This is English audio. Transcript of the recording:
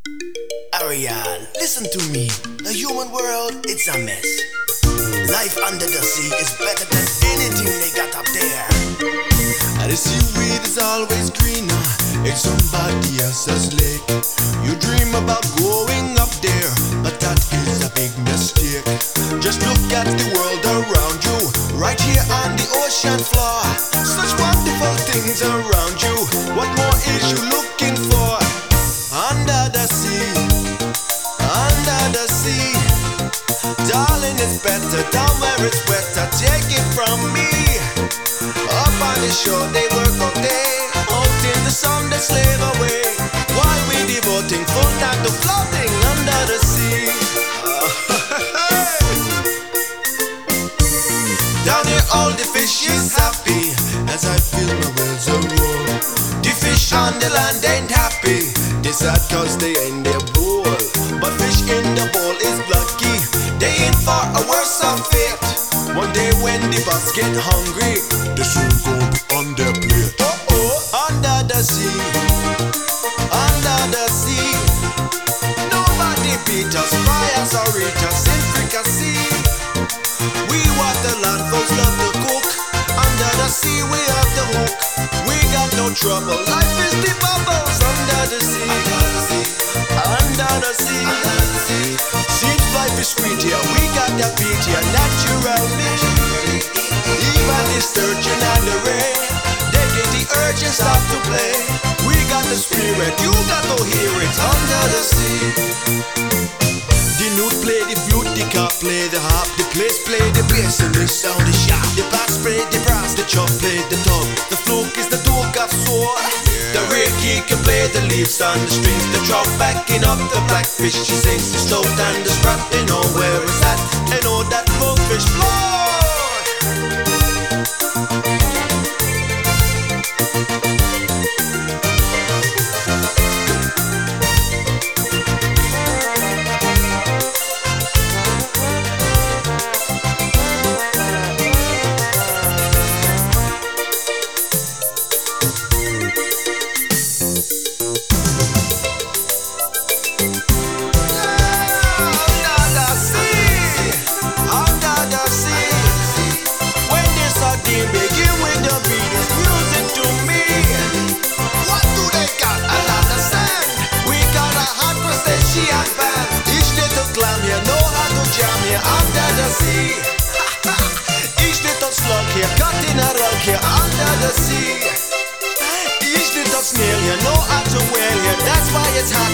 Ariel, listen to me. The human world, it's a mess. Life under the sea is better than anything they got up there. And the seaweed is always greener in somebody else's lake. You dream about going up there, but that is a big mistake. Just look at the world around you, right here on the ocean floor. Such wonderful things around you. What more is you looking for? Under the sea, under the sea. Darling, it's better down where it's wetter. Take it from me. Up on the shore they work all day, out in the sun they slave away, while we devoting full time to floating under the sea. Down here all the fish is happy as I feel my wells are roll. The fish on the land ain't happy, they sad cause they ain't their bowl. But fish in the bowl is lucky, they in for a worse of fate. One day when the boss get hungry, the soon gon' be on their plate. Under the sea, under the sea. Nobody beat us, fry us or eat us in fricassee. We waterland folks love to cook. Under the sea we have the hook. We got no trouble, life is the bubbles. Under the sea, under the sea, under the sea. Seems life is sweet here, we got that beat here naturally. Even the sturgeon and the ray, they get the urge and start to play. We got the spirit, you got to hear it. Under the sea. The newt play the flute, the cop play the harp, the place play the bass and the sound is sharp. The bass play the brass, the chop play the tub, the fluke is the dog of soul. The reiki can play the leaves on the strings, the trout backing up the blackfish. She sings the slow and the strap, they know where it's at, they know that goldfish flow. It's hot